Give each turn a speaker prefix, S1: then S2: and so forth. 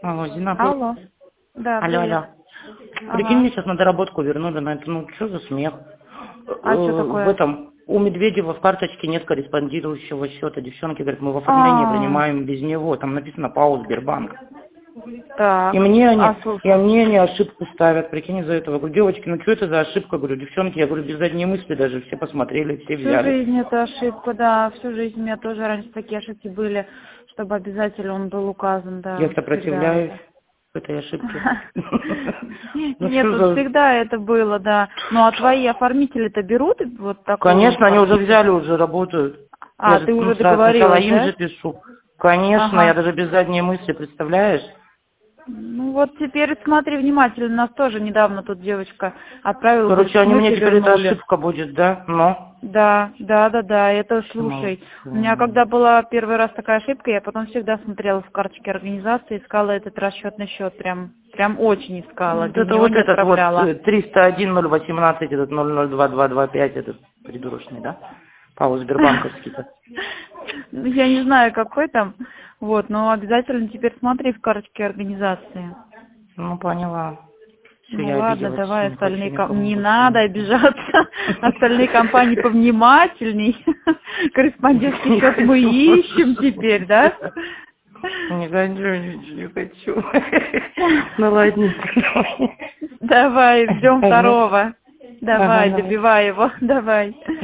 S1: Алло, Зина,
S2: Алло. Да,
S1: алло,
S2: привет.
S1: алло. Прикинь,
S2: Ага.
S1: мне сейчас на доработку вернули на это, ну, что за смех?
S2: А что
S1: В
S2: такое?
S1: этом, у Медведева в карточке нет корреспондирующего счета. Девчонки говорят, мы в оформлении
S2: А,
S1: принимаем без него. Там написано ПАО Сбербанк. И
S2: так.
S1: мне
S2: А
S1: они ошибку ставят, прикинь, из-за этого. Говорю, девочки, ну что это за ошибка? Говорю, девчонки, я говорю, без задней мысли даже все посмотрели, все
S2: всю
S1: взяли.
S2: жизнь это ошибка, да. Всю жизнь у меня тоже раньше такие ошибки были, чтобы обязательно он был указан,
S1: Я
S2: да. Всегда
S1: сопротивляюсь
S2: это.
S1: этой ошибке. Ну
S2: Нет,
S1: что
S2: тут
S1: за...
S2: всегда это было, да. Ну а твои оформители-то берут вот такую
S1: Конечно, они уже
S2: информацию?
S1: взяли, уже работают. Я
S2: А,
S1: же
S2: ты уже
S1: сначала
S2: договорилась,
S1: им
S2: да?
S1: же пишу. Конечно, я
S2: Ага.
S1: даже без задней мысли, представляешь?
S2: Ну вот теперь смотри внимательно, нас тоже недавно тут девочка отправила, говорит,
S1: Короче,
S2: в
S1: они мне
S2: смысле
S1: теперь это
S2: вернули?
S1: ошибка будет, да? Но.
S2: Да, это
S1: Вообще
S2: слушай. У меня
S1: молодцы.
S2: когда была первый раз такая ошибка, я потом всегда смотрела в карточке организации, искала этот расчетный счет, прям очень искала,
S1: Вот
S2: без
S1: это
S2: него
S1: вот
S2: не
S1: этот вот
S2: отправляла.
S1: 301-018, этот 0022225, этот придурочный, да? Павел Сбербанковский-то.
S2: Ну, я не знаю, какой там, вот, но обязательно теперь смотри в карточке организации.
S1: Ну, поняла. Все,
S2: Ну
S1: я
S2: ладно,
S1: обиделась,
S2: давай
S1: не хочу
S2: остальные
S1: никому
S2: не
S1: больше
S2: надо
S1: ничего.
S2: обижаться, остальные компании повнимательней. Корреспондентский
S1: Не
S2: счет мы
S1: хочу
S2: ищем теперь, да?
S1: больше. Не хочу. Ну, ладненько.
S2: Давай, ждем
S1: Ага,
S2: второго.
S1: ага,
S2: Давай,
S1: давай.
S2: добивай его, давай.